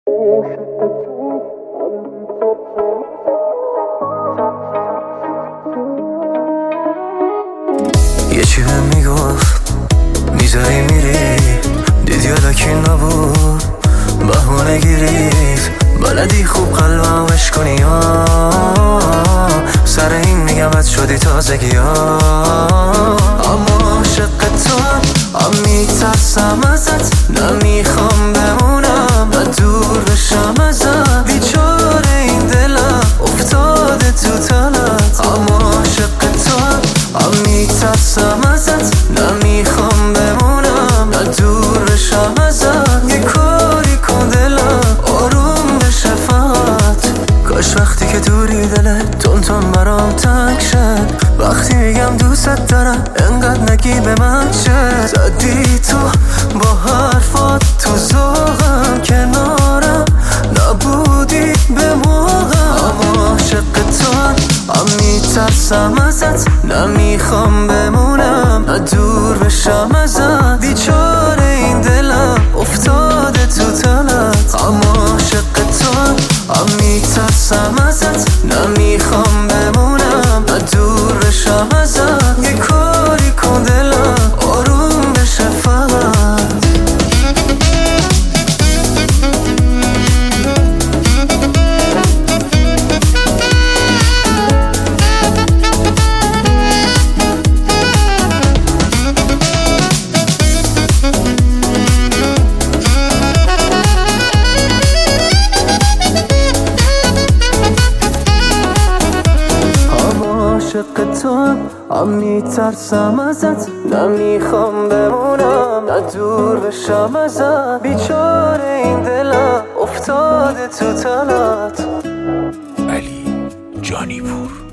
یه چی بهم میگفت میذاری میری، دیدی الکی نبود بهونه گیرید، بلدی خوب قلبم وش کنی سر این میگم بد شدی تازگی اما عاشق تو هم میترسم ازت، نمیخوام بمونم نه دور بشم ازت، بیچاره این دلم افتاده تو تنت، اما عاشق تو هم میترسم ازت، نمیخوام بمونم نه دور بشم ازت، یه کاری کن دلم آروم بشه فقط، کاش وقتی که دوری دلت تون برام تنگ شد، وقتی میگم دوست دارم انقدر نگی به من چه، زدی تو با حرفات تو ذوقم، کنارم نبودی به موقعم، اما عاشق تو هم میترسم ازت، نمیخوام بمونم نه دور بشم ازت، بیچاره این دلم افتاده تو تنت، اما عاشق تو هم میترسم ازت، نمیخوام بمونم نه دور بشم ازت، یه کاری کن دلم آروم بشه فقط. عاشق تو هم میترسم ازت، نمیخوام بمونم نه دور بشم ازت، بیچاره این دلم افتاده تو تنت. علی جانی پور.